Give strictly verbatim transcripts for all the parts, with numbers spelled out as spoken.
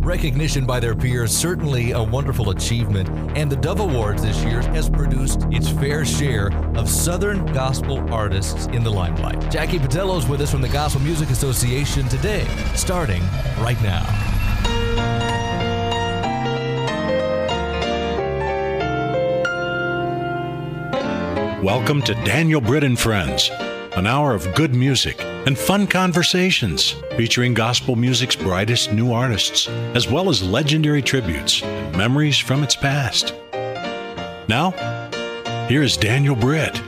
Recognition by their peers, certainly a wonderful achievement, and the Dove Awards this year has produced its fair share of Southern gospel artists in the limelight. Jackie Patello is with us from the Gospel Music Association today, starting right now. Welcome to Daniel Britt and Friends, an hour of good music and fun conversations featuring gospel music's brightest new artists, as well as legendary tributes and memories from its past. Now, here is Daniel Britt.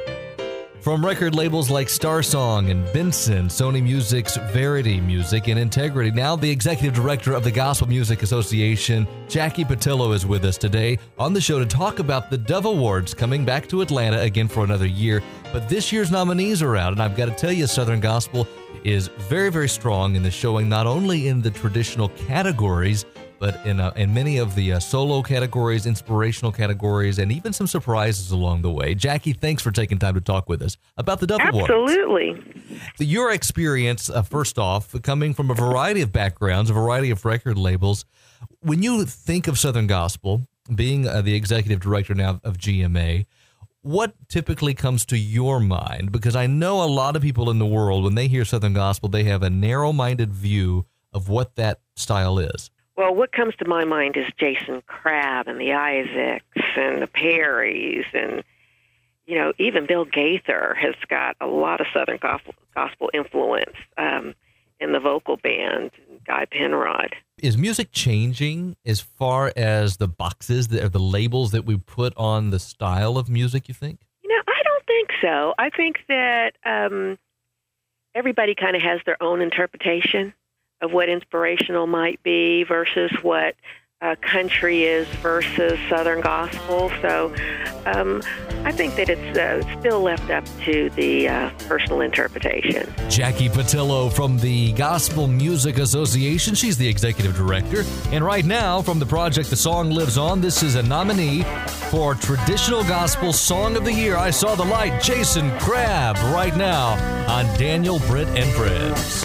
From record labels like Starsong and Benson, Sony Music's Verity Music and Integrity, now the executive director of the Gospel Music Association, Jackie Patello, is with us today on the show to talk about the Dove Awards coming back to Atlanta again for another year. But this year's nominees are out, and I've got to tell you, Southern Gospel is very, very strong in the showing, not only in the traditional categories, but in uh, in many of the uh, solo categories, inspirational categories, and even some surprises along the way. Jackie, thanks for taking time to talk with us about the Dove Awards. Absolutely. Your experience, uh, first off, coming from a variety of backgrounds, a variety of record labels, when you think of Southern Gospel, being uh, the executive director now of G M A, what typically comes to your mind? Because I know a lot of people in the world, when they hear Southern Gospel, they have a narrow-minded view of what that style is. Well, what comes to my mind is Jason Crabb and the Isaacs and the Perrys, and, you know, even Bill Gaither has got a lot of Southern gospel, gospel influence um, in the vocal band, Guy Penrod. Is music changing as far as the boxes, the, the labels that we put on the style of music, you think? You know, I don't think so. I think that um, everybody kind of has their own interpretation of what inspirational might be versus what uh, country is versus Southern gospel. So um, I think that it's uh, still left up to the uh, personal interpretation. Jackie Patello from the Gospel Music Association. She's the executive director. And right now, from the project The Song Lives On, this is a nominee for Traditional Gospel Song of the Year. I Saw the Light, Jason Crabb, right now on Daniel Britt and Friends.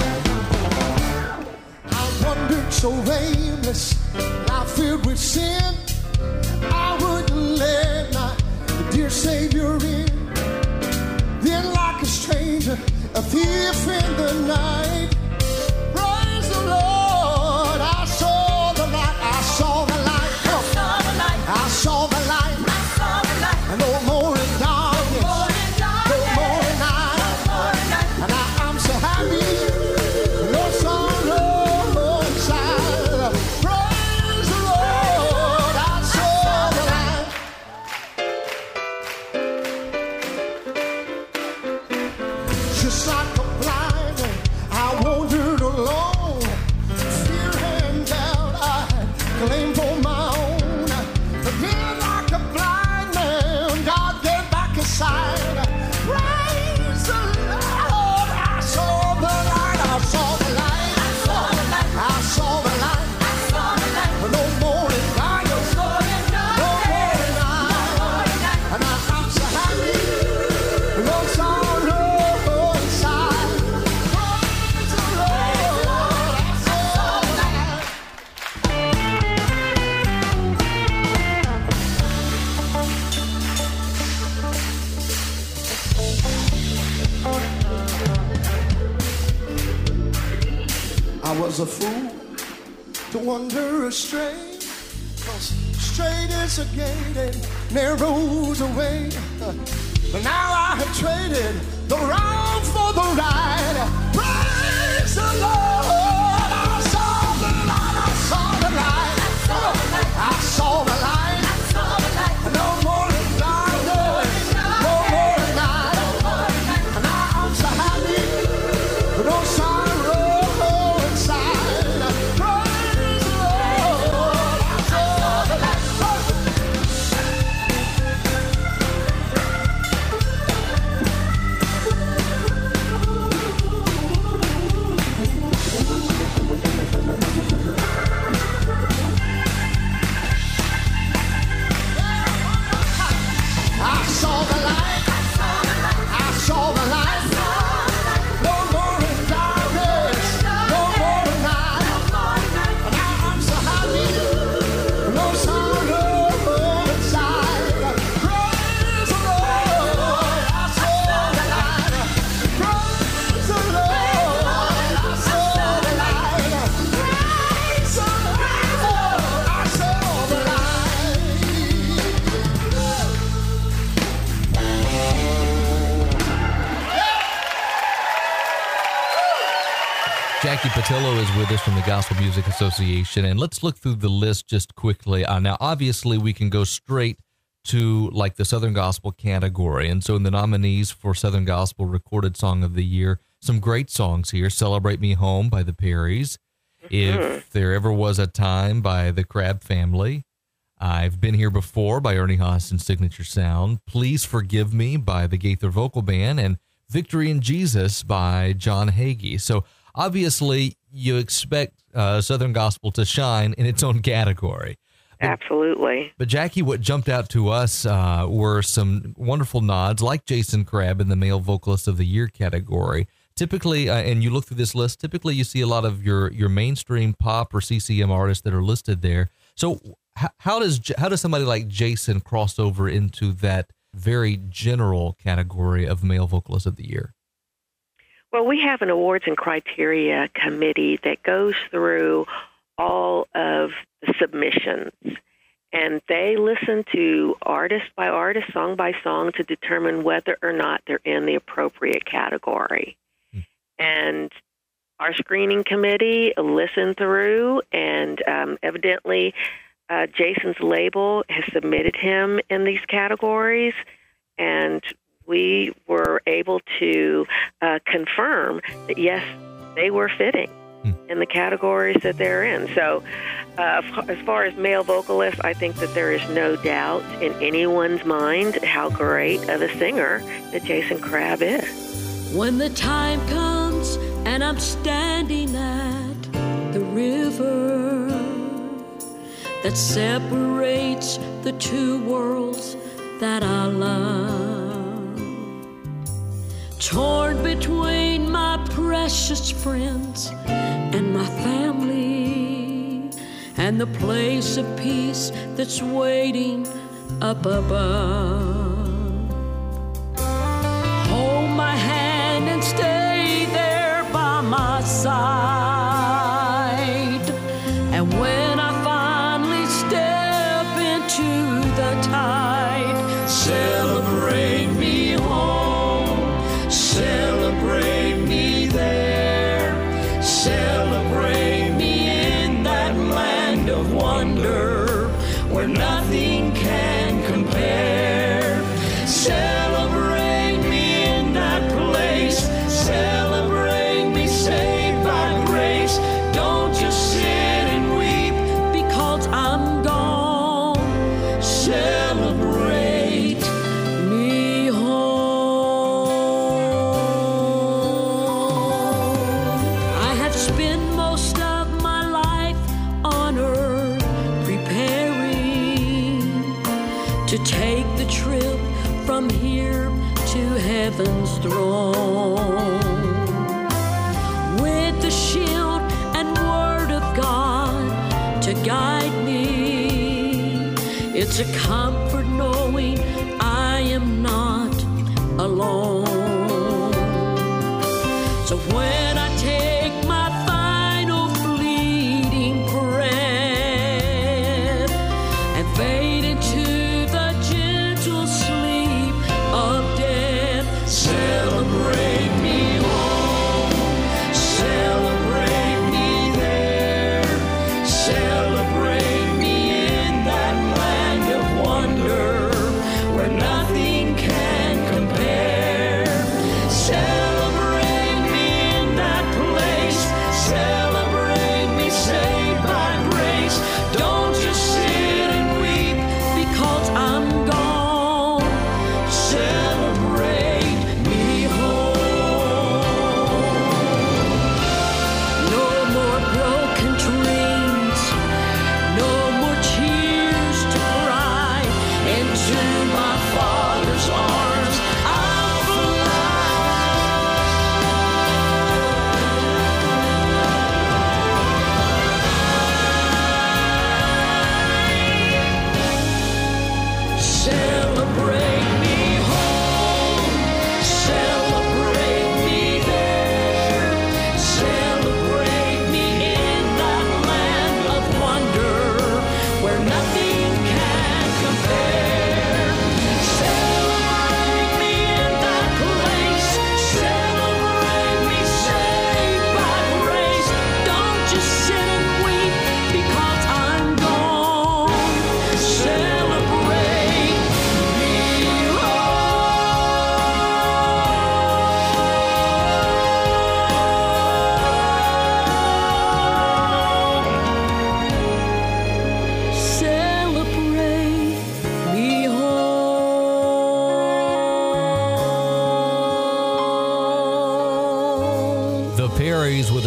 Wandered so aimless, now filled with sin, I wouldn't let my dear Savior in. Then like a stranger, a thief in the night, praise the Lord, I saw the light, I saw the light, I saw the light, I saw the light, I saw the light, no more in darkness, no more in night, and I, I'm so happy, no sorrow. I was a fool to wander astray, 'cause straight is a gate and narrow's a way. But now I have traded the wrong for the right. Praise the Lord. I saw the light, I saw the light, I saw the light, I saw the light, I saw the light. No more in darkness, no more in night, and I'm so happy, no sorrow. Patillo is with us from the Gospel Music Association, and let's look through the list just quickly. Uh, now, obviously, we can go straight to like the Southern Gospel category, and so in the nominees for Southern Gospel Recorded Song of the Year, some great songs here. Celebrate Me Home by the Perrys. Mm-hmm. If There Ever Was a Time by the Crabb Family. I've Been Here Before by Ernie Haas's Signature Sound. Please Forgive Me by the Gaither Vocal Band, and Victory in Jesus by John Hagee. So obviously you expect uh, Southern Gospel to shine in its own category. But, Absolutely. But Jackie, what jumped out to us uh, were some wonderful nods, like Jason Crabb in the Male Vocalist of the Year category. Typically, uh, and you look through this list, typically you see a lot of your, your mainstream pop or C C M artists that are listed there. So how, how does how does somebody like Jason cross over into that very general category of Male Vocalist of the Year? Well, we have an awards and criteria committee that goes through all of the submissions, and they listen to artist by artist, song by song, to determine whether or not they're in the appropriate category. Hmm. And our screening committee listened through, and um, evidently uh, Jason's label has submitted him in these categories, and we were able to uh, confirm that, yes, they were fitting hmm. in the categories that they're in. So uh, as far as male vocalists, I think that there is no doubt in anyone's mind how great of a singer that Jason Crabb is. When the time comes and I'm standing at the river that separates the two worlds that I love, torn between my precious friends and my family, and the place of peace that's waiting up above. Hold my hand and stay there by my side, and when I finally step into the tide, celebrate me home, celebrate me there, celebrate me in that land of wonder where nothing can compare. Celebrate me in that place, celebrate me saved by grace. Don't just sit and weep because I'm gone. Celebrate me home. I have spent most of my life on earth preparing to take the trip from here to heaven's throne, with the shield and word of God to guide me. It's a comfort knowing I am not alone. So when I take my final fleeting breath and fade into the gentle sleep of death, celebrate me home, celebrate me there, celebrate me in that land of wonder where nothing can compare. Celebrate me in that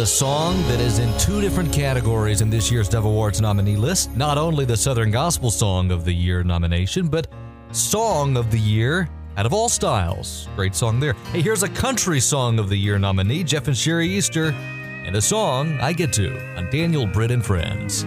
a song that is in two different categories in this year's Dove Awards nominee list. Not only the Southern Gospel Song of the Year nomination, but Song of the Year out of all styles. Great song there. Hey, here's a Country Song of the Year nominee, Jeff and Sherry Easter, and a song I Get To on Daniel, Britt, and Friends.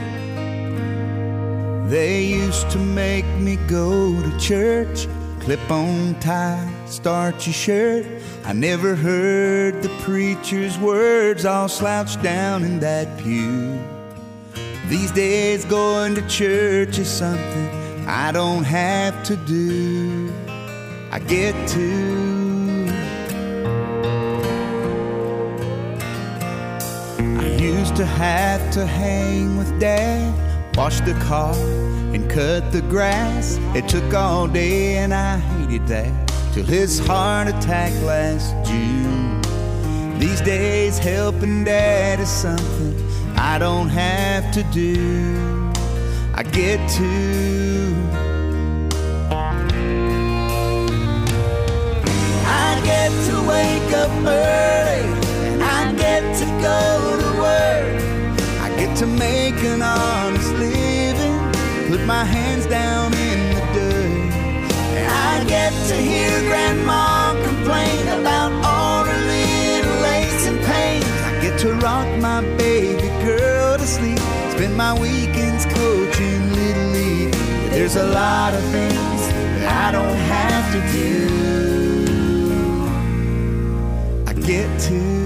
They used to make me go to church, clip on tie, start your shirt. I never heard the preacher's words all slouched down in that pew. These days going to church is something I don't have to do. I get to. I used to have to hang with Dad, wash the car and cut the grass. It took all day and I hated that, till his heart attack last June. These days helping Dad is something I don't have to do. I get to. I get to wake up early and I get to go to work. I get to make an honest living, put my hands down in the dirt. And I get to hear Grandma complain about all her little aches and pains. I get to rock my baby girl to sleep, spend my weekends coaching Little League. There's a lot of things that I don't have to do. I get to.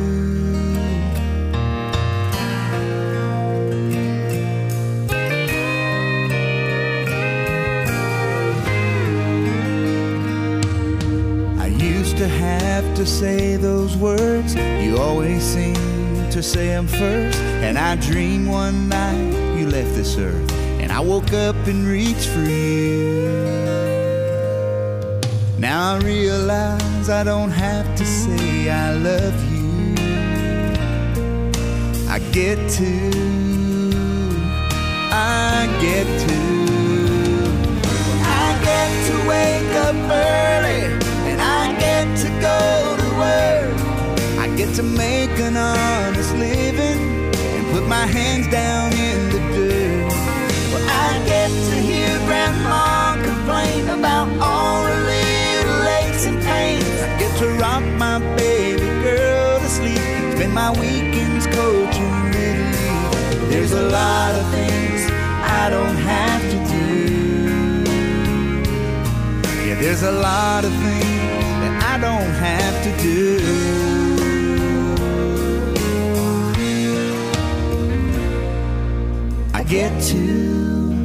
To have to say those words, you always seem to say them first. And I dreamed one night you left this earth, and I woke up and reached for you. Now I realize I don't have to say I love you. I get to, I get to, I get to wake up early, I get to go to work. I get to make an honest living and put my hands down in the dirt. Well, I get to hear Grandma complain about all her little aches and pains. I get to rock my baby girl to sleep, spend my weekends coaching Little League. There's a lot of things I don't have to do. Yeah, there's a lot of things I don't have to do. I get to.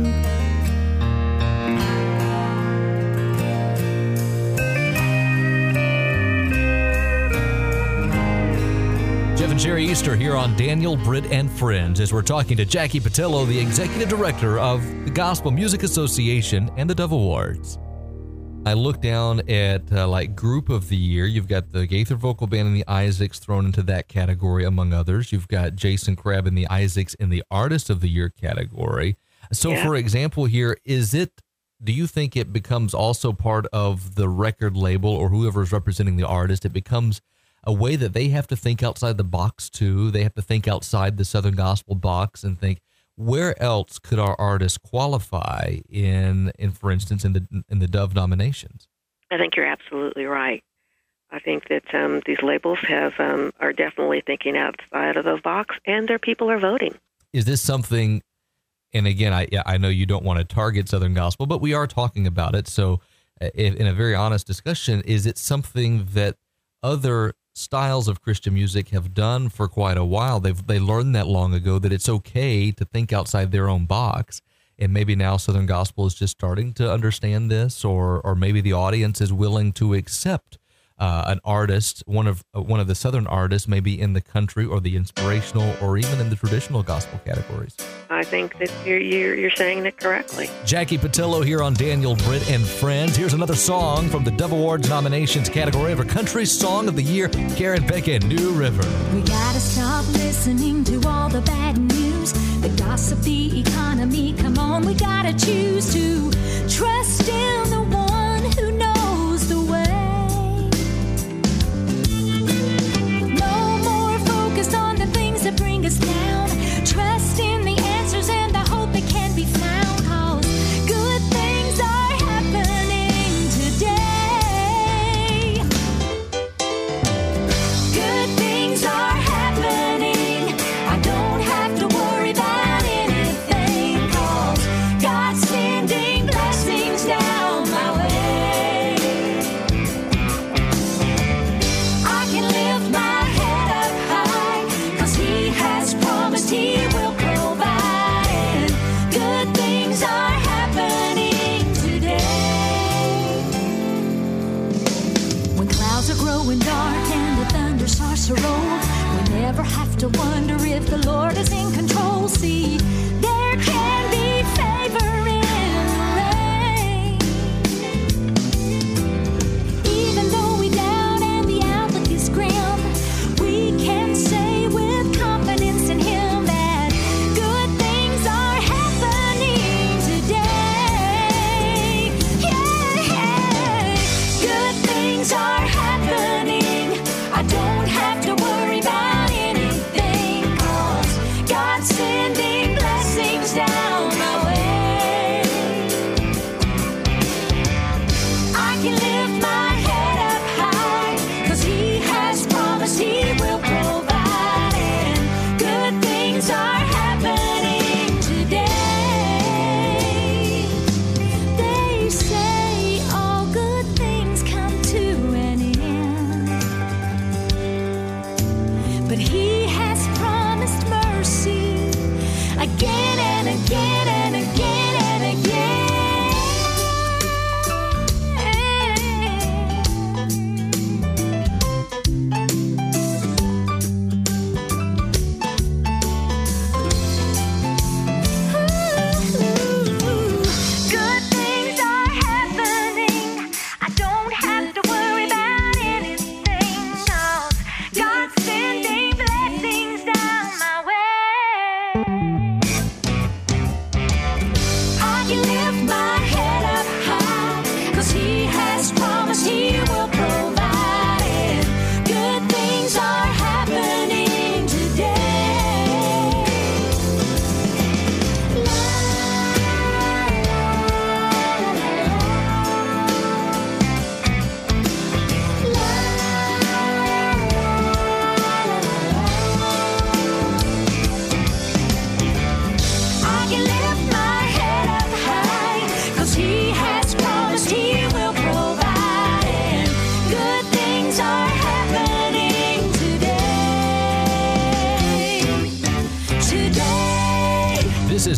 Jeff and Sherry Easter here on Daniel, Britt, and Friends as we're talking to Jackie Patillo, the Executive Director of the Gospel Music Association and the Dove Awards. I look down at uh, like Group of the Year. You've got the Gaither Vocal Band and the Isaacs thrown into that category, among others. You've got Jason Crabb and the Isaacs in the Artist of the Year category. So, yeah. For example, here, is it? Do you think it becomes also part of the record label or whoever's representing the artist? It becomes a way that they have to think outside the box too. They have to think outside the Southern Gospel box and think, where else could our artists qualify in, in, for instance, in the in the Dove nominations? I think you're absolutely right. I think that um, these labels have um, are definitely thinking outside of the box, and their people are voting. Is this something? And again, I I know you don't want to target Southern Gospel, but we are talking about it. So, if, in a very honest discussion, is it something that other styles of Christian music have done for quite a while? They've they learned that long ago that it's okay to think outside their own box, and maybe now Southern Gospel is just starting to understand this, or or maybe the audience is willing to accept uh, an artist, one of uh, one of the Southern artists, maybe in the country or the inspirational or even in the traditional gospel categories. I think that you're you're, you're saying it correctly. Jackie Patillo here on Daniel, Britt, and Friends. Here's another song from the Dove Awards nominations category for Country Song of the Year, Karen Peck and New River. We gotta stop listening to all the bad news, the gossip, the economy. Come on, we gotta choose to trust in the one who knows the way. No more focused on the things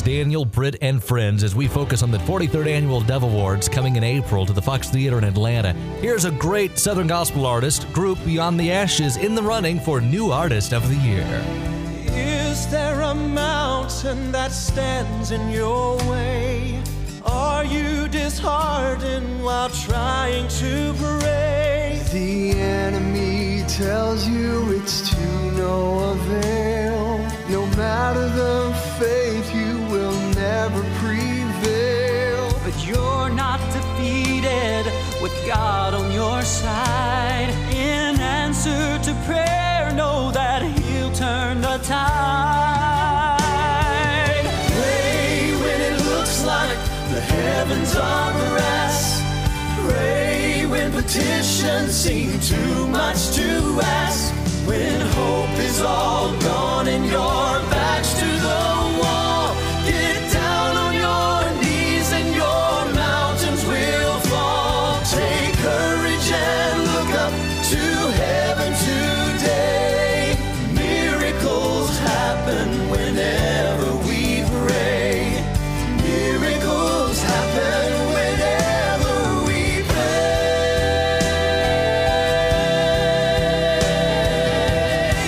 Daniel, Britt, and friends as we focus on the forty-third Annual Dove Awards coming in April to the Fox Theater in Atlanta. Here's a great Southern gospel artist, group Beyond the Ashes, in the running for New Artist of the Year. Is there a mountain that stands in your way? Are you disheartened while trying to pray? The enemy tells you it's to no avail. No matter the faith, you will never prevail. But you're not defeated with God on your side. In answer to prayer, know that He'll turn the tide. Pray when it looks like the heavens are brass. Pray when petitions seem too much to ask. When hope is all gone and your back's to the wall, get down on your knees and your mountains will fall. Take courage and look up to heaven today. Miracles happen whenever we pray. Miracles happen whenever we pray.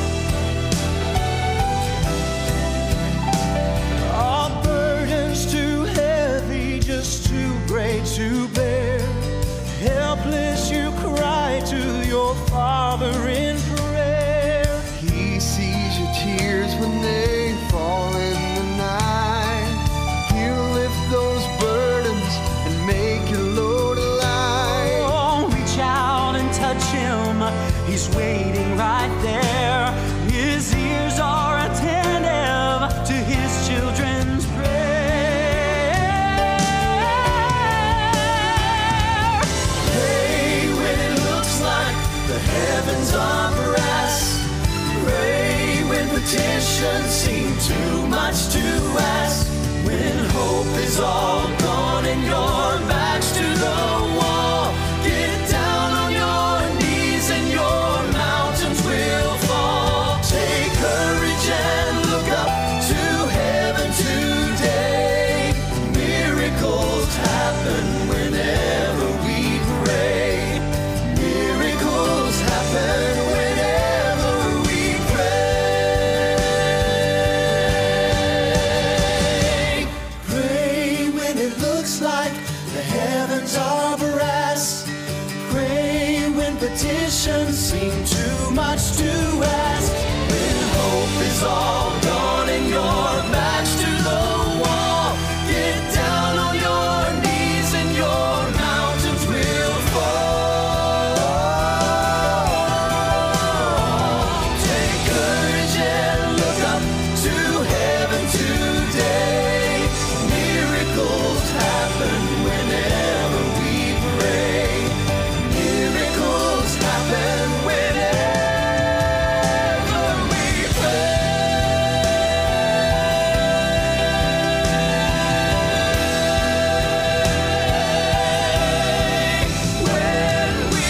Our burdens too heavy, just too great to bear. Helpless you cry to your Father in prayer. He sees your tears when they fall in the night. He'll lift those burdens and make your load light. Oh, reach out and touch Him. He's waiting right there. His ears are attentive to His children's prayer. Pray when it looks like the heavens are brass. Pray when petitions seem too much to ask. When hope is all gone and your back's to the wall, get down on your knees and your mountains will fall. Take courage and look up to heaven today. Miracles happen whenever we pray. Miracles happen whenever we pray. Pray when it looks like the heavens are brass. Pray when petitions seem too much to ask. When hope is all gone and your back's to the wall, get down on your knees and your mountains will fall. Take courage and look up to heaven today. Miracles happen whenever we pray. Miracles happen whenever we pray. When we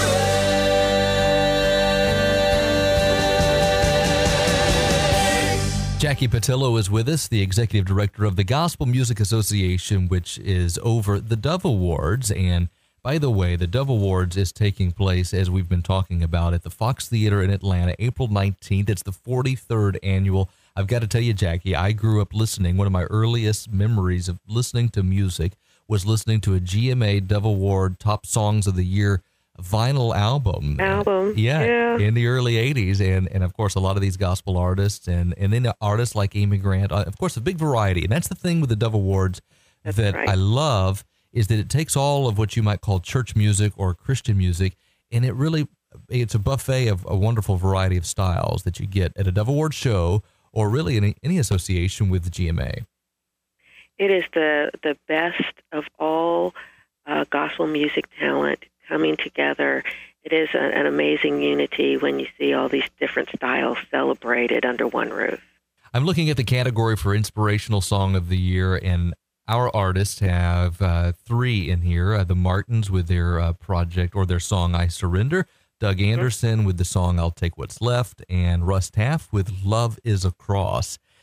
pray. Jackie Patillo is with us, the executive director of the Gospel Music Association, which is over the Dove Awards. And by the way, the Dove Awards is taking place, as we've been talking about, at the Fox Theater in Atlanta, April nineteenth. It's the forty-third annual. I've got to tell you, Jackie, I grew up listening. One of my earliest memories of listening to music was listening to a G M A Dove Award Top Songs of the Year vinyl album. Album, Yeah, yeah. in the early eighties. And, and of course, a lot of these gospel artists and, and then artists like Amy Grant. Uh, of course, a big variety. And that's the thing with the Dove Awards That's that right. I love is that it takes all of what you might call church music or Christian music, and it really, it's a buffet of a wonderful variety of styles that you get at a Dove Award show or really any, any association with the G M A. It is the, the best of all uh, gospel music talent coming together. It is a, an amazing unity when you see all these different styles celebrated under one roof. I'm looking at the category for Inspirational Song of the Year, and our artists have uh, three in here. Uh, the Martins with their uh, project or their song, I Surrender. Doug Anderson with the song, I'll Take What's Left. And Russ Taff with Love is a Cross.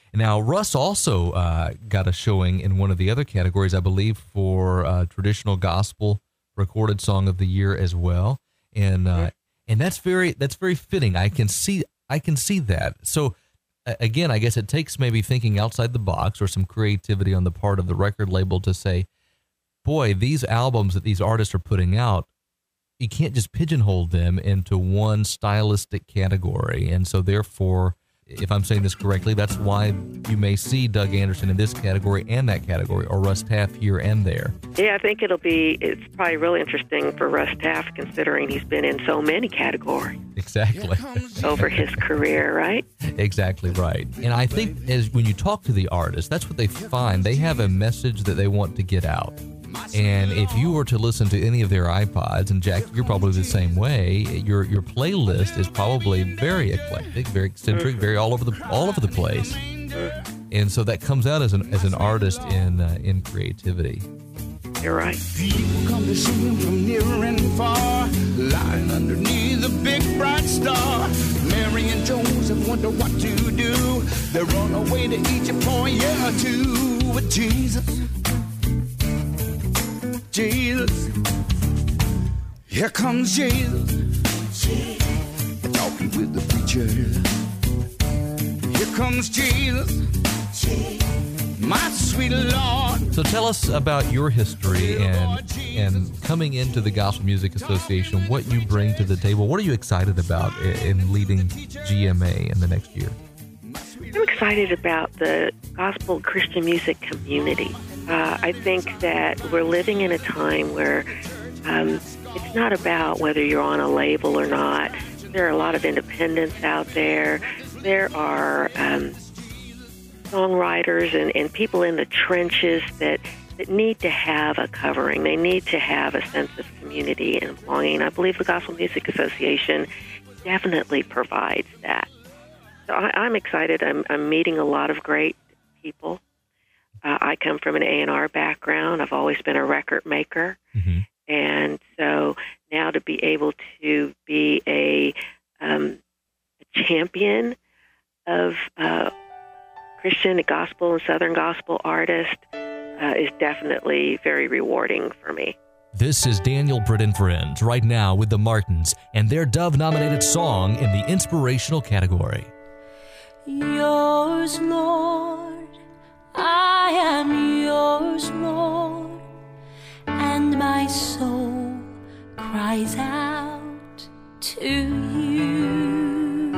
Now, Russ also uh, got a showing in one of the other categories, I believe, for uh, traditional gospel recorded song of the year as well, and uh, and that's very that's very fitting. I can see I can see that. So uh, again, I guess it takes maybe thinking outside the box or some creativity on the part of the record label to say, boy, these albums that these artists are putting out, you can't just pigeonhole them into one stylistic category, and so therefore, if I'm saying this correctly, that's why you may see Doug Anderson in this category and that category, or Russ Taff here and there. Yeah, I think it'll be, it's probably really interesting for Russ Taff, considering he's been in so many categories. Exactly. Over his career, right? Exactly right. And I think as when you talk to the artists, that's what they find. They have a message that they want to get out. And if you were to listen to any of their iPods, and Jack, you're probably the same way, your your playlist is probably very eclectic, very eccentric, very all over the all over the place. And so that comes out as an as an artist in uh, in creativity. You're right. People come to see him from near and far, lying underneath a big bright star. Mary and Joseph wonder what to do. They run away to Egypt for a year or two with Jesus. Jesus, here comes Jesus, talking with the preacher. Here comes Jesus, my sweet Lord. So tell us about your history and and coming into the Gospel Music Association, what you bring to the table. What are you excited about in leading G M A in the next year? I'm excited about the gospel Christian music community. Uh, I think that we're living in a time where um, it's not about whether you're on a label or not. There are a lot of independents out there. There are um, songwriters and, and people in the trenches that, that need to have a covering. They need to have a sense of community and belonging. I believe the Gospel Music Association definitely provides that. So I, I'm excited. I'm, I'm meeting a lot of great people. Uh, I come from an A and R background. I've always been a record maker. Mm-hmm. And so now to be able to be a, um, a champion of uh, Christian gospel and Southern gospel artists uh, is definitely very rewarding for me. This is Daniel Britt and Friends right now with the Martins and their Dove-nominated song in the inspirational category. Yours, Lord, I am yours, Lord, and my soul cries out to you.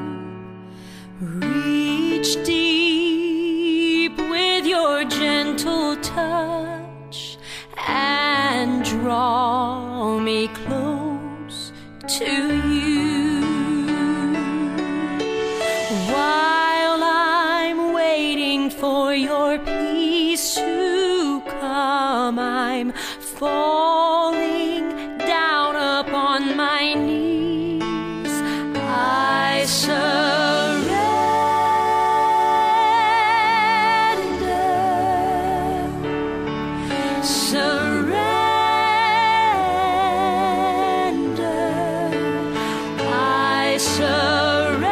Reach deep with your gentle touch and draw me close to you. While I'm waiting for your peace to come, I'm falling down upon my knees. I surrender, surrender. I surrender.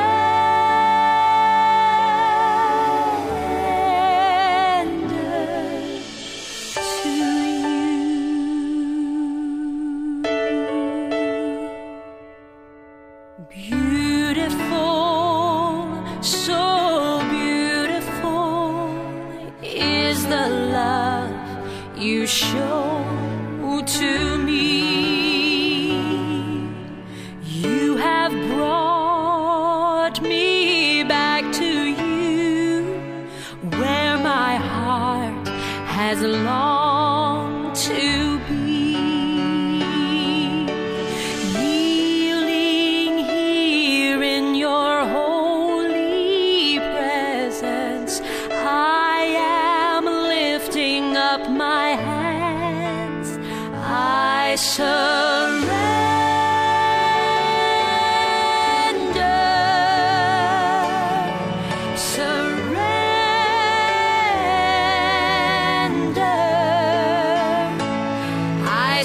You show to me. You have brought me back to you, where my heart has longed to be. Kneeling here in your holy presence, I am lifting up my hands. I surrender, surrender. I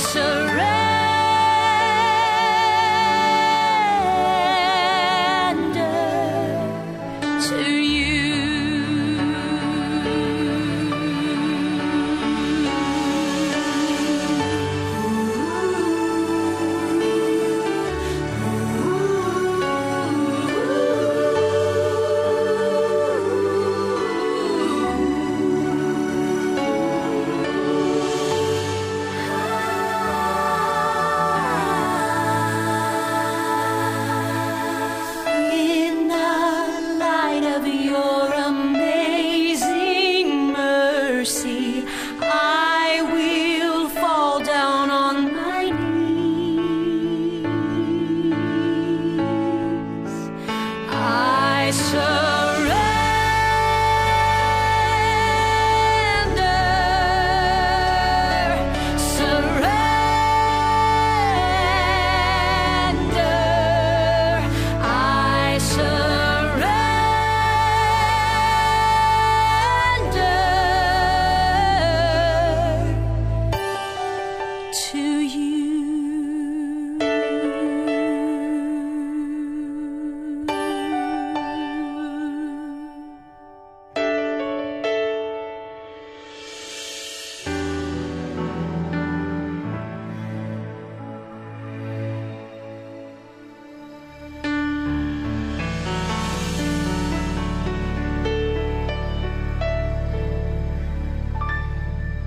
surrender to you.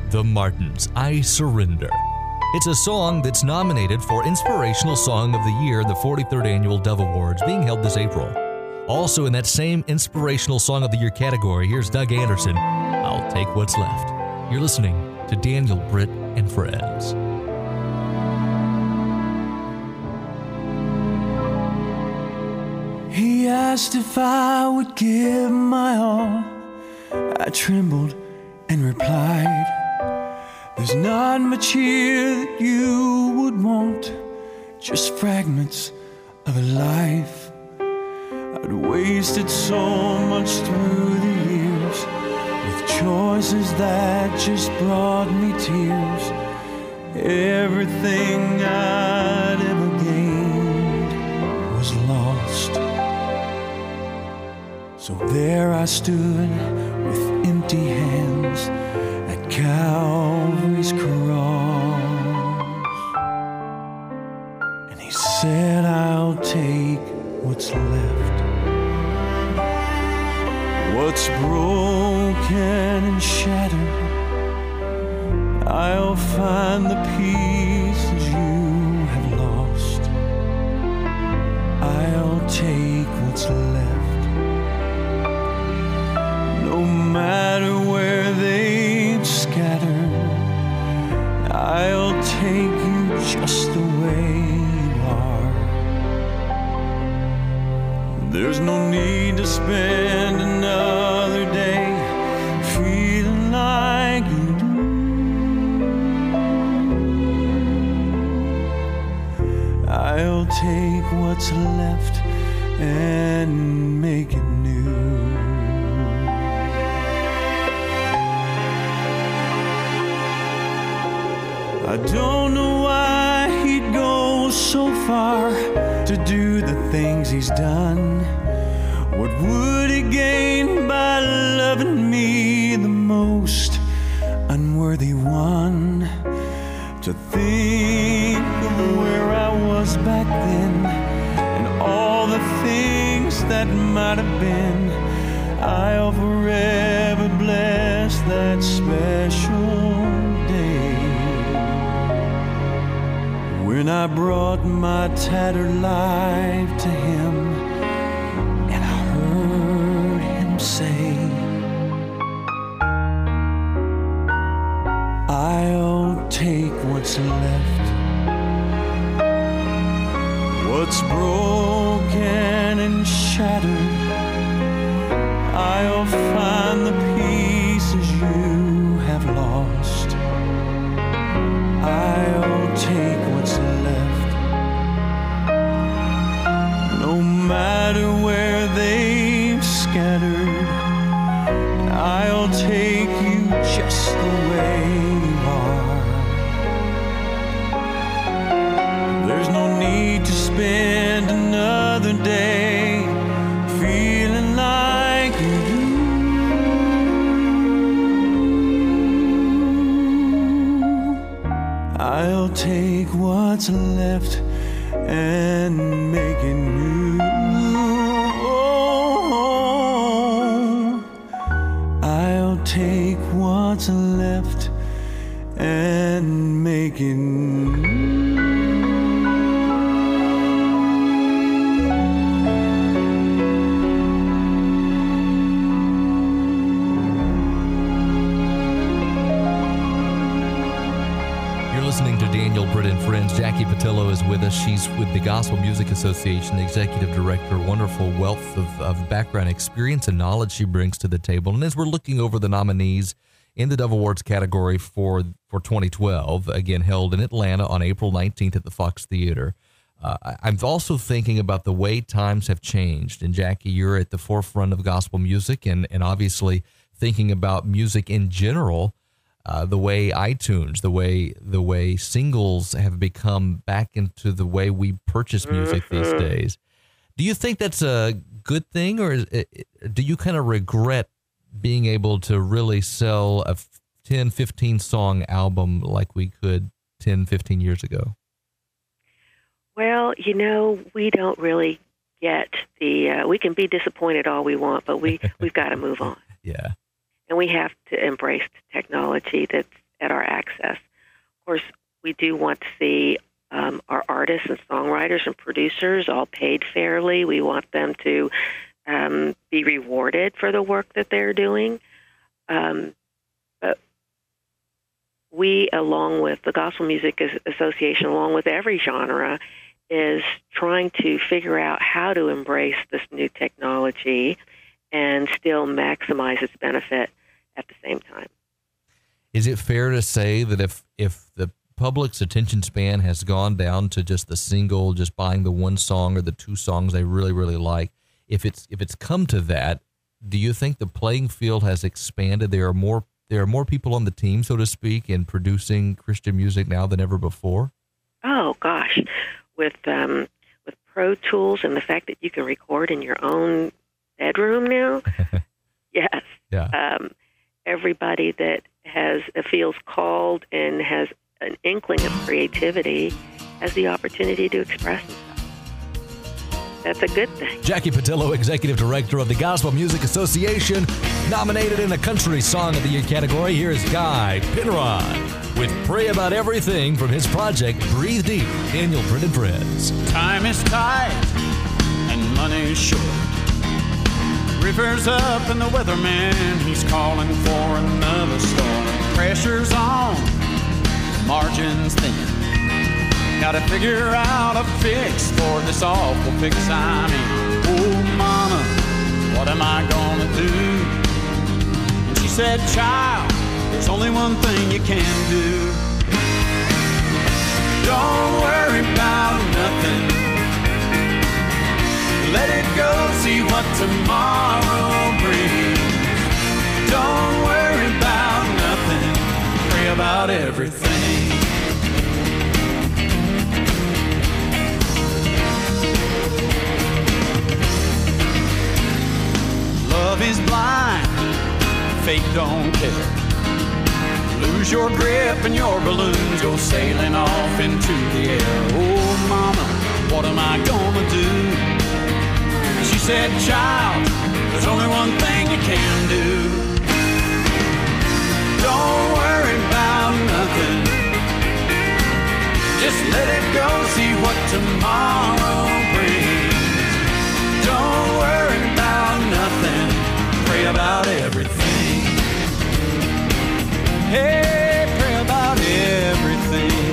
The Martins, I Surrender. It's a song that's nominated for Inspirational Song of the Year in the forty-third Annual Dove Awards being held this April. Also in that same Inspirational Song of the Year category, here's Doug Anderson, I'll Take What's Left. You're listening to Daniel Britt and Friends. He asked if I would give my all. I trembled and replied, there's not much here that you would want, just fragments of a life. I'd wasted so much through the years with choices that just brought me tears. Everything I'd ever gained was lost. So there I stood with empty hands at Calvary's cross, and he said, I'll take what's left, what's broken and shattered. I'll find the pieces you have lost. I'll take what's left, no matter where they've scattered. I'll take you just the way you are. There's no need to spend another day feeling like you do. I'll take what's left and make it new. I don't know why he'd go so far to do the things he's done. What would he gain by loving me, the most unworthy one? To think of where I was back then and all the things that might have been. I'll forever bless that special day when I brought my tattered life to him, and I heard him say, I'll take what's left, what's broken and shattered. I'll find the pieces you have lost. I'll take what's left, no matter where they've scattered. I'll take you just the way you are. There's no need to spend another day feeling like you do. I'll take what's left and make it new. Oh, I'll take what's left and make it new. Listening to Daniel Britt and Friends. Jackie Patillo is with us. She's with the Gospel Music Association, the executive director. Wonderful wealth of, of background experience and knowledge she brings to the table. And as we're looking over the nominees in the Dove Awards category for, for twenty twelve, again held in Atlanta on April nineteenth at the Fox Theater, uh, I'm also thinking about the way times have changed. And Jackie, you're at the forefront of gospel music and, and obviously thinking about music in general. Uh, the way iTunes, the way the way singles have become back into the way we purchase music mm-hmm. these days. Do you think that's a good thing, or is it, do you kind of regret being able to really sell a ten, fifteen song album like we could ten, fifteen years ago? Well, you know, we don't really get the, uh, we can be disappointed all we want, but we, we've got to move on. Yeah. And we have to embrace technology that's at our access. Of course, we do want to see um, our artists and songwriters and producers all paid fairly. We want them to um, be rewarded for the work that they're doing. Um, but we, along with the Gospel Music Association, along with every genre, is trying to figure out how to embrace this new technology and still maximize its benefit at the same time. Is it fair to say that if, if the public's attention span has gone down to just the single, just buying the one song or the two songs they really, really like, if it's if it's come to that, do you think the playing field has expanded? There are more there are more people on the team, so to speak, in producing Christian music now than ever before? Oh, gosh. With um, with Pro Tools and the fact that you can record in your own bedroom now, yes. Yeah. Um, everybody that has feels called and has an inkling of creativity has the opportunity to express themselves. That's a good thing. Jackie Patillo, Executive Director of the Gospel Music Association, nominated in the Country Song of the Year category. Here's Guy Penrod with Pray About Everything from his project, Breathe Deep. Daniel Britton Friends. Time is tight and money's short. River's up and the weatherman, he's calling for another storm. Pressure's on, margins thin. Gotta figure out a fix for this awful fix I'm in. Oh, mama, what am I gonna do? And she said, child, there's only one thing you can do. Don't worry about nothing. Let it go, see what tomorrow brings. Don't worry about nothing. Pray about everything. Love is blind, faith don't care. Lose your grip and your balloons go sailing off into the air. Oh, mama, what am I gonna do? She said, child, there's only one thing you can do. Don't worry about nothing. Just let it go, see what tomorrow brings. Don't worry about nothing. Pray about everything. Hey, pray about everything.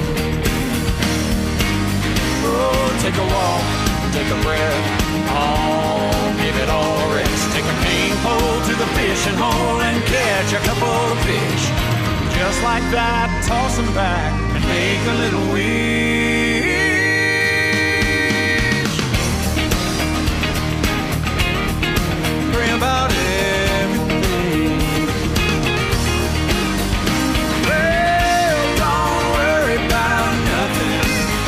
Oh, take a walk, take a breath. Oh, give it all a rest. Take a cane pole to the fishing hole and catch a couple of fish. Just like that, toss them back and make a little wish. Pray about everything. Well, don't worry about nothing.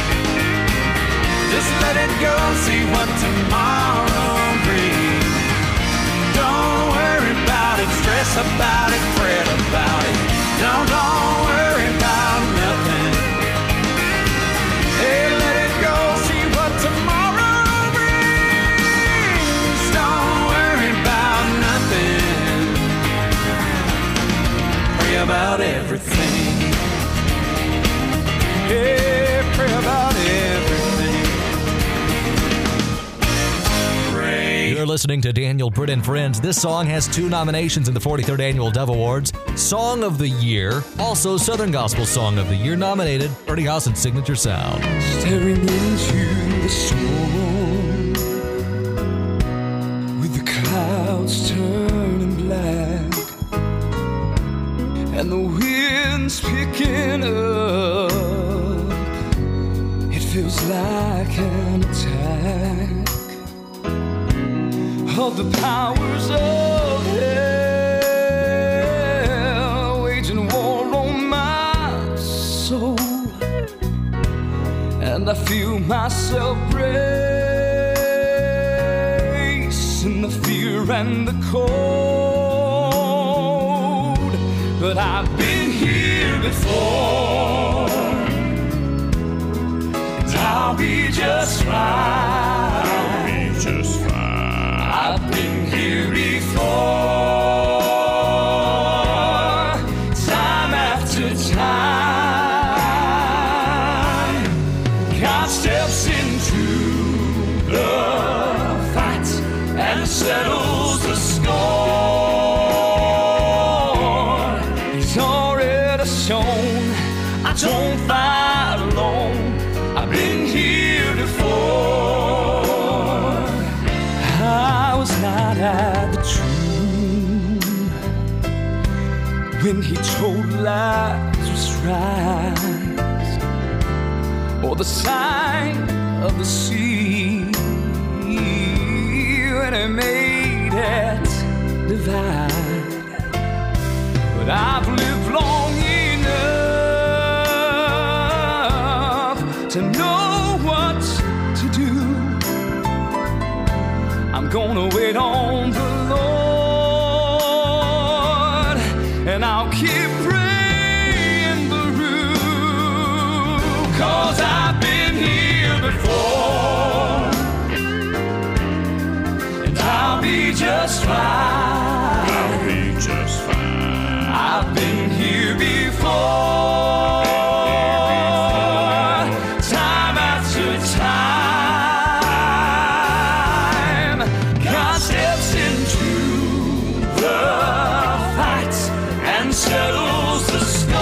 Just let it go, see what tomorrow brings. Don't worry about it, stress about it, fret about it. Don't, don't worry about nothing. Hey, let it go, see what tomorrow brings. Don't worry about nothing. Pray about everything. Yeah, pray about everything. You're listening to Daniel Britton Friends. This song has two nominations in the forty-third Annual Dove Awards. Song of the Year, also Southern Gospel Song of the Year nominated, Ernie Howson's Signature Sound. Staring into the storm, with the clouds turning black, and the winds picking up, it feels like an attack of the powers of hell, waging war on my soul, and I feel myself brace in the fear and the cold. But I've been here before, and I'll be just fine. I'll be just fine. I've been here before, time after He's already shown I don't fight alone. I've been here before. I was not at the tomb when he told Lazarus rise, or the sign of the sea when he made it divide. But I've lived long enough to know what to do. I'm gonna wait on the Lord, and I'll keep praying through, 'cause I've been here before, and I'll be just fine. I'll be just fine. I've been here before, time after time. God steps into the fight and settles the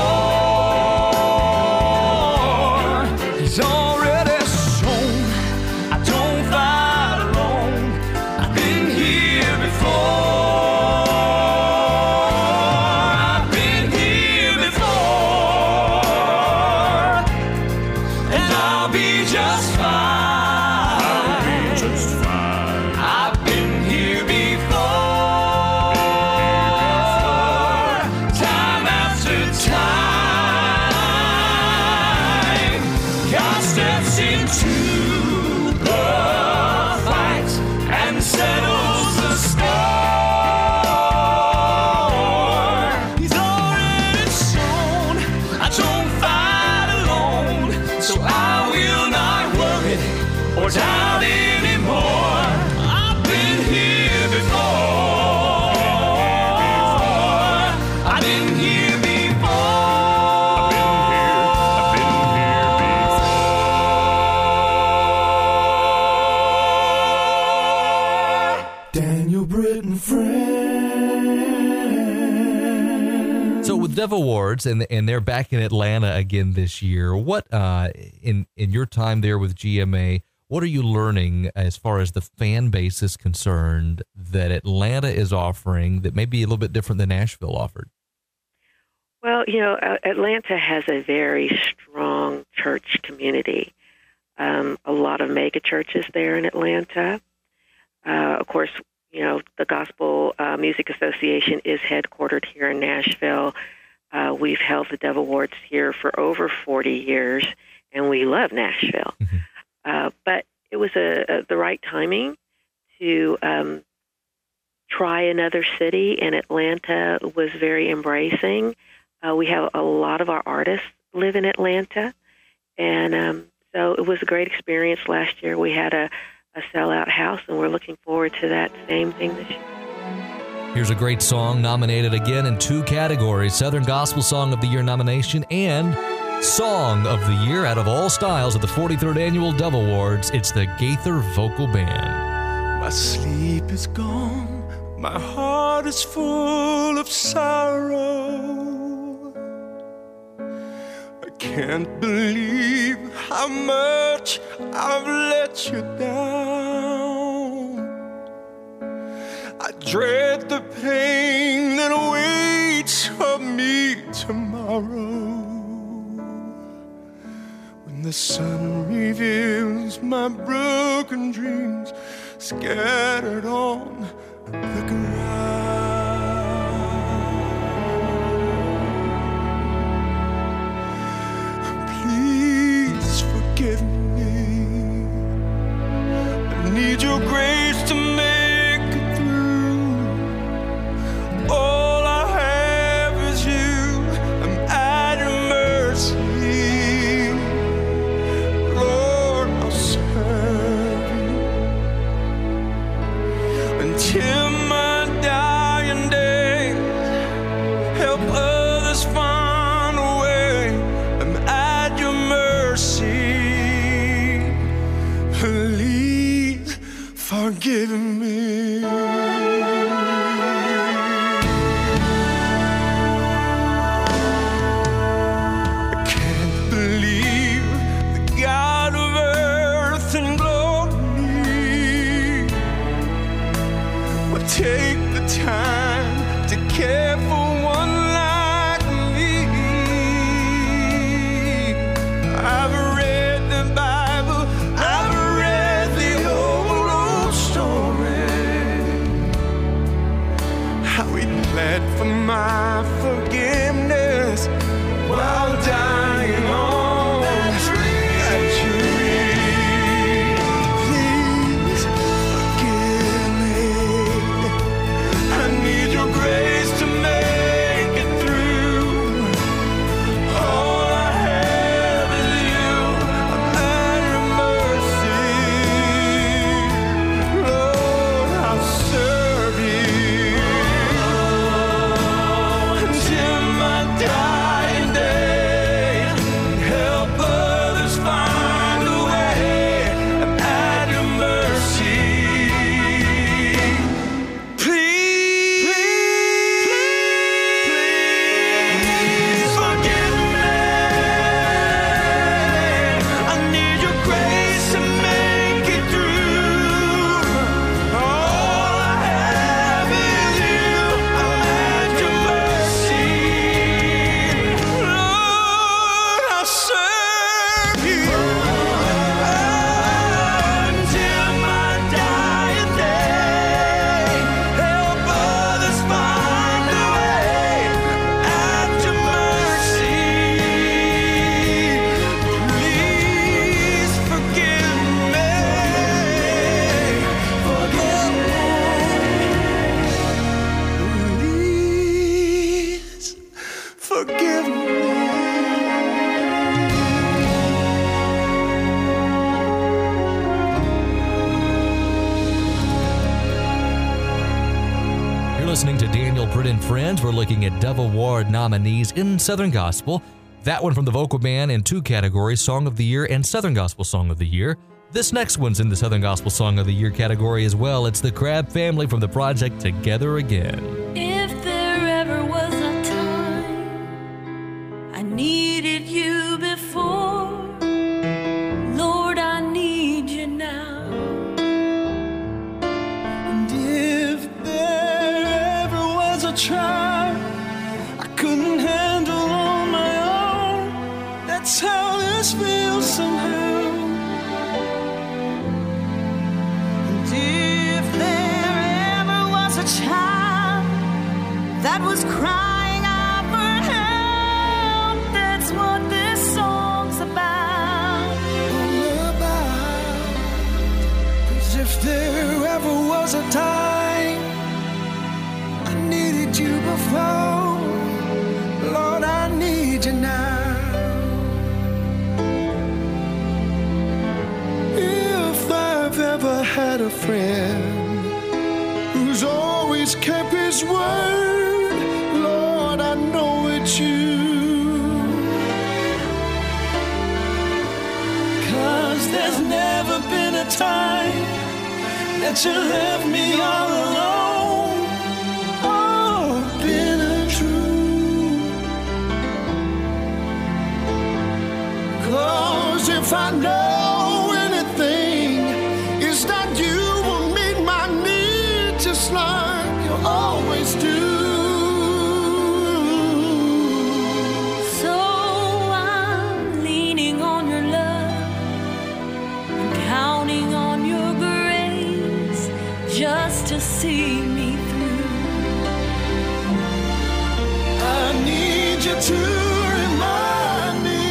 score. He's already shown I don't fight alone. I've been here before. I've been here before, and I'll be just fine. I'll be just fine. I've been here before, time after time. God steps into the fight and settles the score. He's already shown I don't fight alone, so I will not worry or doubt anymore. I've been here before. I've been here before. I've been here. I've been here before. Daniel Britton Friend. So with Dove Awards, and and they're back in Atlanta again this year. What uh, in in your time there with G M A, what are you learning as far as the fan base is concerned that Atlanta is offering that may be a little bit different than Nashville offered? Well, you know, uh, Atlanta has a very strong church community. Um, a lot of mega churches there in Atlanta. Uh, of course, you know, the Gospel uh, Music Association is headquartered here in Nashville. Uh, we've held the Dove Awards here for over forty years, and we love Nashville. Mm-hmm. Uh, but it was a, a, the right timing to um, try another city, and Atlanta was very embracing. Uh, we have a lot of our artists live in Atlanta, and um, so it was a great experience last year. We had a, a sellout house, and we're looking forward to that same thing this year. Here's a great song nominated again in two categories, Southern Gospel Song of the Year nomination and Song of the Year out of all styles at the forty-third Annual Dove Awards. It's the Gaither Vocal Band. My sleep is gone, my heart is full of sorrow. I can't believe how much I've let you down. I dread the pain that awaits for me tomorrow, when the sun reveals my broken dreams scattered on the ground. Please forgive me. I need your grace to make it through. All I have is you. I'm at your mercy. Lord, I'll serve you until my forgive me. You're listening to Daniel Britt and Friends. We're looking at Dove Award nominees in Southern Gospel. That one from the vocal band in two categories, Song of the Year and Southern Gospel Song of the Year. This next one's in the Southern Gospel Song of the Year category as well. It's the Crabb Family from the project Together Again. If there ever was a time I needed you before, Lord, I need you now. And if there ever was a trial I couldn't handle on my own, that's how this feels somehow. Child that was crying out for help, that's what this song's about. About, 'cause if there ever was a time I needed you before, Lord, I need you now. If I've ever had a friend who's always kept his word, Lord, I know it's you. 'Cause there's never been a time that you left me all alone. Oh, been untrue. 'Cause if I know anything, it's that you will meet my needs just like you always do. So I'm leaning on your love and counting on your grace just to see me through. I need you to remind me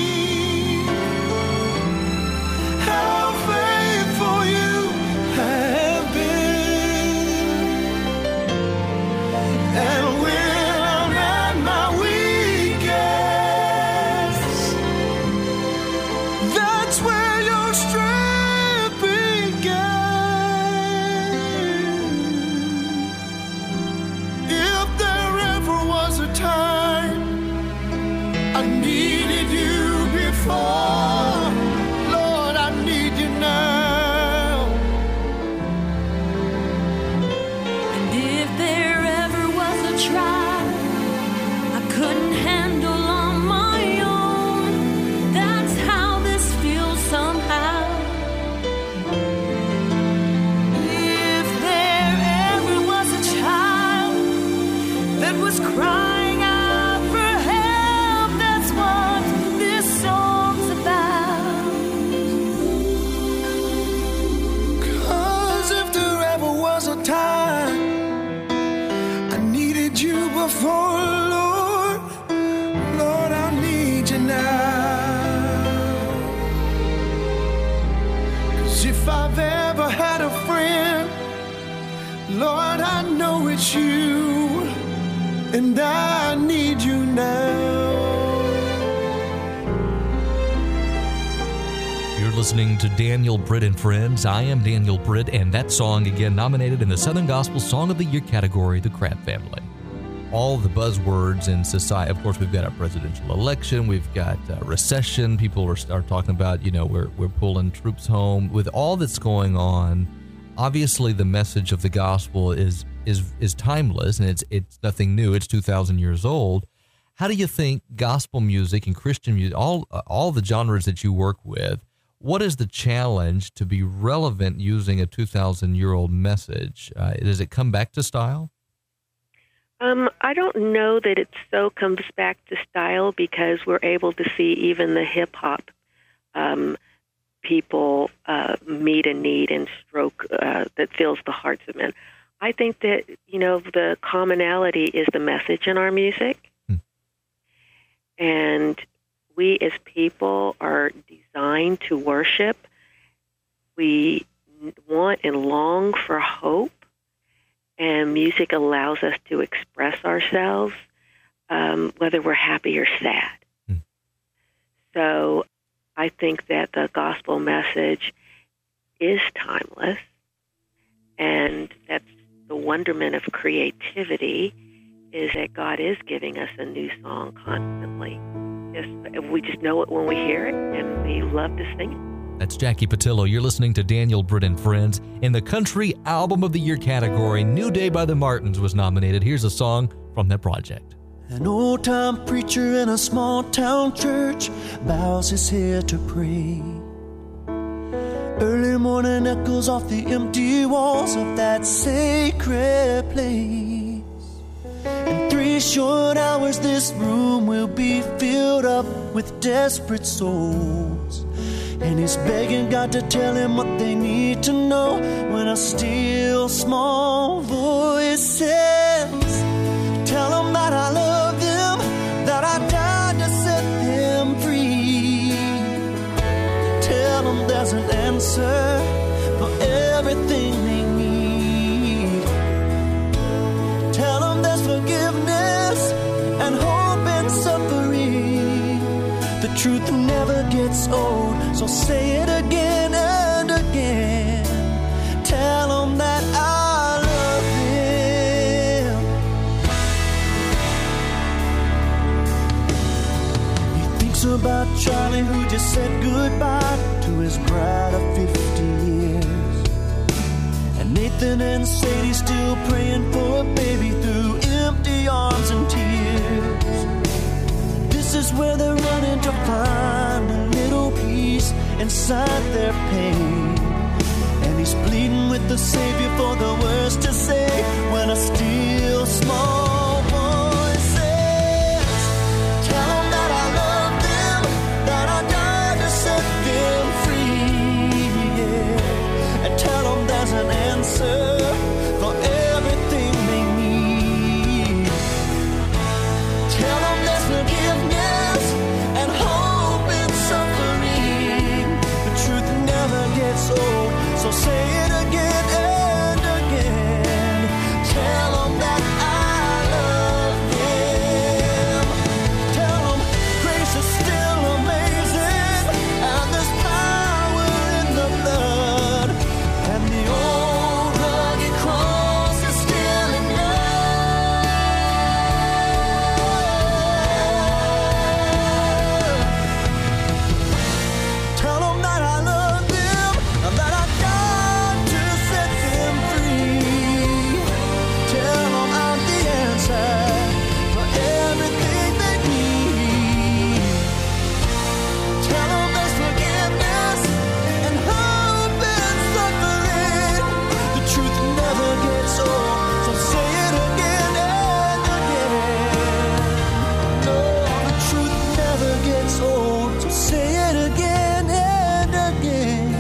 how faithful you have been. And when I'm at my weakest, that's where your strength began. If there ever was a time I needed you before, Lord, I need you now. And if there ever was a trial I couldn't handle on my own, that's how this feels somehow. If there ever was a child that was crying out for help, that's what this song's about. 'Cause if there ever was a time I needed you before, Lord, Lord, I need you now. 'Cause if I've ever had a friend, Lord, I know it's you, and I need you now. You're listening to Daniel Britt and Friends. I am Daniel Britt, and that song again nominated in the Southern Gospel Song of the Year category, the Crabb Family. All the buzzwords in society. Of course, we've got a presidential election. We've got uh, recession. People are, are talking about, you know, we're we're pulling troops home. With all that's going on, obviously the message of the gospel is is is timeless, and it's it's nothing new. It's two thousand years old. How do you think gospel music and Christian music, all all the genres that you work with, what is the challenge to be relevant using a two thousand year old message? Uh, does it come back to style? Um, I don't know that it so comes back to style, because we're able to see even the hip hop um, people uh, meet a need and stroke uh, that fills the hearts of men. I think that, you know, the commonality is the message in our music. Hmm. And we as people are designed to worship. We want and long for hope. And music allows us to express ourselves. um, whether we're happy or sad. Hmm. So I think that the gospel message is timeless, and that's the wonderment of creativity, is that God is giving us a new song constantly. Just, we just know it when we hear it, and we love to sing it. That's Jackie Patillo. You're listening to Daniel Britt and Friends. In the Country Album of the Year category, New Day by the Martins was nominated. Here's a song from that project. An old-time preacher in a small-town church bows his head to pray. Early morning echoes off the empty walls of that sacred place. In three short hours this room will be filled up with desperate souls. And he's begging God to tell him what they need to know, when a still small voice says, tell them that I love them, that I died to set them free. Tell them there's an answer for everything they need. Tell them there's forgiveness and hope in suffering. The truth never gets old, so say it again and again. Tell them that I love them. He thinks about Charlie, who just said goodbye to his bride of fifty years. And Nathan and Sadie still praying for a baby through empty arms and tears. This is where they're running to find a little peace inside their pain. And he's pleading with the Savior for the words to say, when a still small voice says, tell them that I love them, that I died to set them free. Yeah. And tell them there's an answer for everything they need. Tell them there's forgiveness and hope in suffering. The truth never gets old, so say it again and again. Tell them that I love them. Tell them grace is still amazing, and there's power in the blood, and the old rugged cross is still enough. Tell them that I love them, and that I died to set them free. Tell them I'm the answer for everything they need. Tell them there's forgiveness and hope in suffering. The truth never gets old, so say it again and again. No, the truth never gets old, so say it again and again.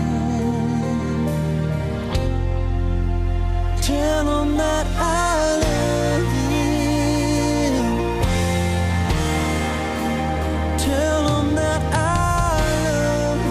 Tell them that I love them. Tell them that I love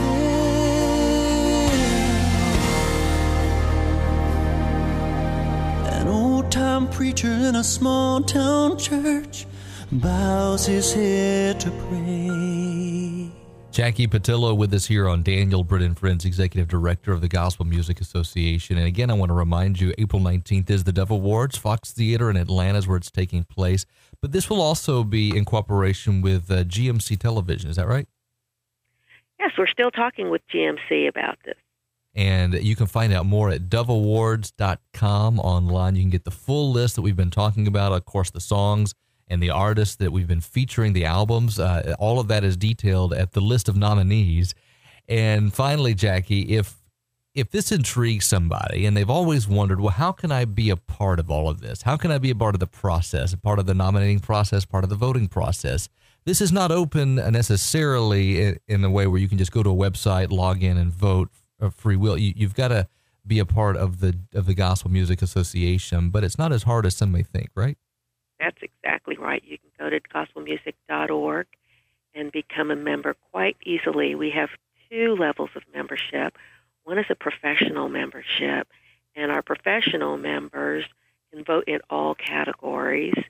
them. An old-time preacher in a small-town church bows his head to pray. Jackie Patillo with us here on Daniel Britt and Friends, Executive Director of the Gospel Music Association. And again, I want to remind you, April nineteenth is the Dove Awards, Fox Theater in Atlanta is where it's taking place. But this will also be in cooperation with uh, G M C Television. Is that right? Yes, we're still talking with G M C about this. And you can find out more at dove awards dot com online. You can get the full list that we've been talking about, of course, the songs and the artists that we've been featuring, the albums. Uh, all of that is detailed at the list of nominees. And finally, Jackie, if if this intrigues somebody and they've always wondered, well, how can I be a part of all of this? How can I be a part of the process, a part of the nominating process, part of the voting process? This is not open necessarily in the way where you can just go to a website, log in, and vote of free will. You, you've got to be a part of the of the Gospel Music Association, but it's not as hard as some may think, right? That's exactly right. You can go to gospel music dot org and become a member quite easily. We have two levels of membership. One is a professional membership, and our professional members can vote in all categories,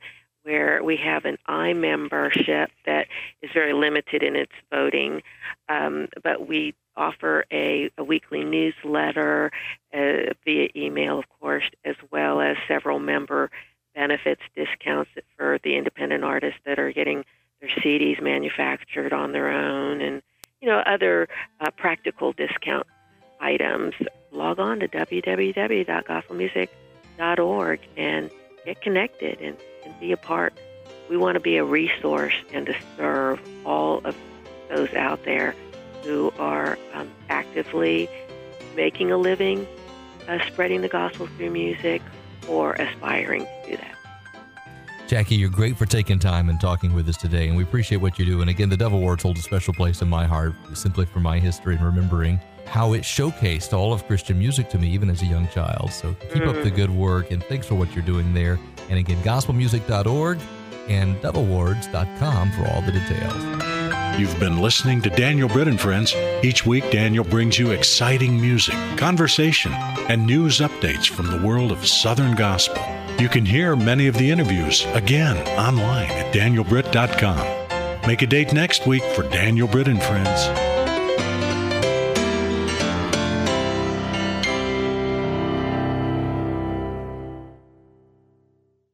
where we have an iMembership that is very limited in its voting, um, but we offer a, a weekly newsletter uh, via email, of course, as well as several member benefits, discounts for the independent artists that are getting their C Ds manufactured on their own, and you know other uh, practical discount items. Log on to w w w dot gospel music dot org and get connected and, and be a part. We want to be a resource and to serve all of those out there who are um, actively making a living, uh, spreading the gospel through music, or aspiring to do that. Jackie, you're great for taking time and talking with us today, and we appreciate what you do. And again, the Dove Awards hold a special place in my heart, simply for my history and remembering how it showcased all of Christian music to me, even as a young child. So keep mm. up the good work, and thanks for what you're doing there. And again, gospel music dot org and dove awards dot com for all the details. You've been listening to Daniel Britt and Friends. Each week, Daniel brings you exciting music, conversation, and news updates from the world of Southern gospel. You can hear many of the interviews again online at daniel britt dot com. Make a date next week for Daniel Britt and Friends.